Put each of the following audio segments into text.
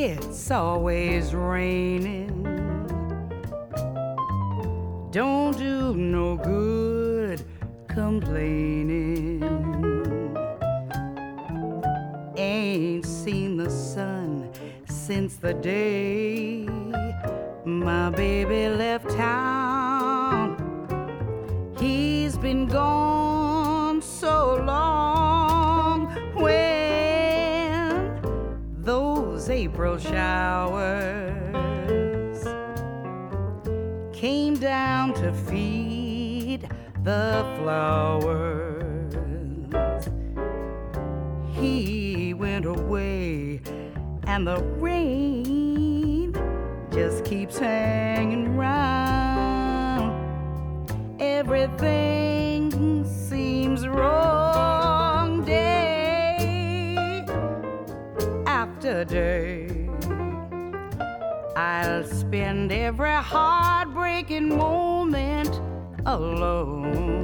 it's always raining. Don't do no good complaining. Ain't seen the sun since the day my baby left town. He's been gone so long. When those April showers came down to feed the flowers, he went away and the rain just keeps hanging round. Everything seems wrong day after day. I'll spend every heartbreaking moment alone.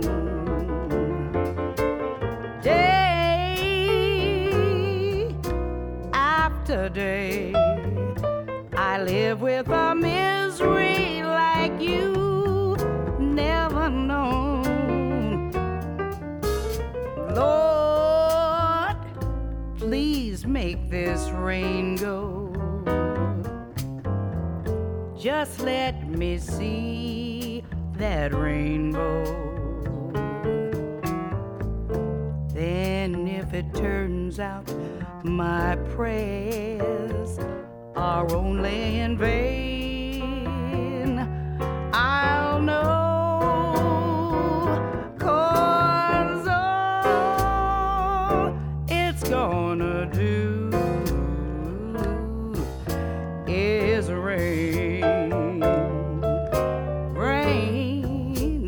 Day after day, I live with a misery like you never known. Lord, please make this rain go. Just let me see that rainbow. Then if it turns out my prayers are only in vain, I'll know, 'cause all it's gonna do is rain, rain.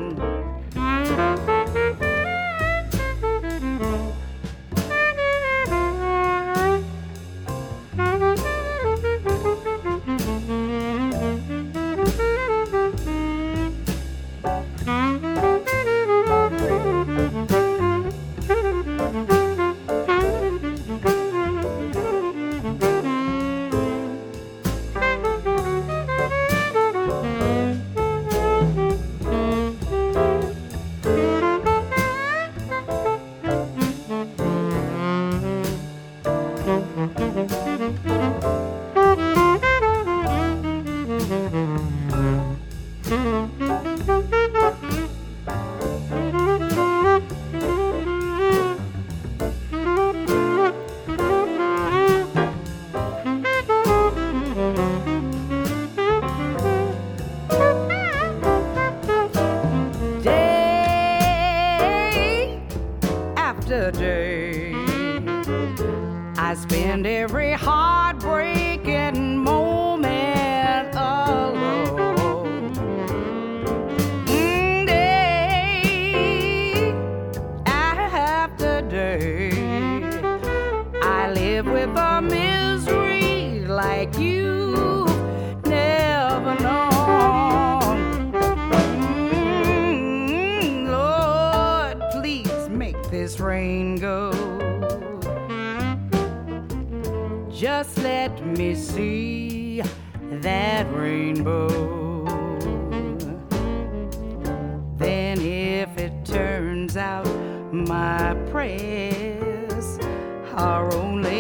Day, I spend every heartbreaking moment alone. Day after day, I live with a misery like you never known. Lord, please make this rain go. Just let me see that rainbow. Then if it turns out my prayers are only